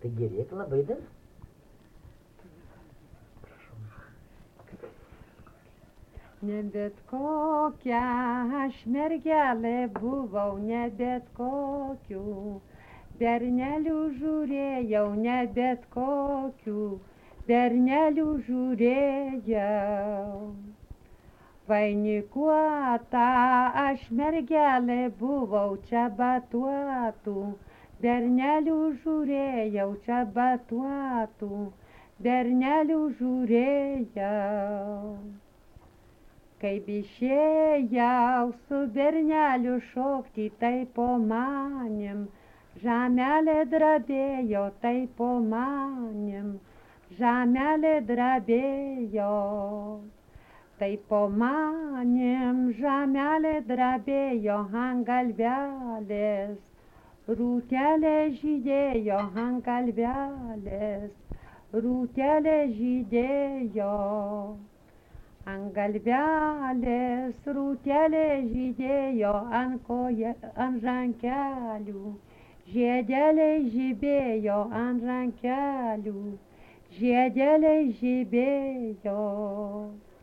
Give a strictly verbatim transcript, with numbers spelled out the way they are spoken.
Tai gerėk labai dar. Ne bet kokia aš mergelė buvau, ne bet kokių bernelių žiūrėjau, ne bet kokių bernelių žiūrėjau. Vainikuota aš mergelė buvau, čia batuotų bernelių žiūrėjau, čia batuotų bernelių žiūrėjau. Kaip išėjau su berneliu šokti, tai po manim žemelė drebėjo, tai po manim žemelė drebėjo. Tai po manim žemelė drebėjo, ant galvelės rūtelė žydėjo, ant galvelės rūtelė žydėjo. Ant galvelės rūtelė žydėjo, ant koja, ant rankelių žiedeliai žibėjo, ant rankelių žiedeliai žibėjo.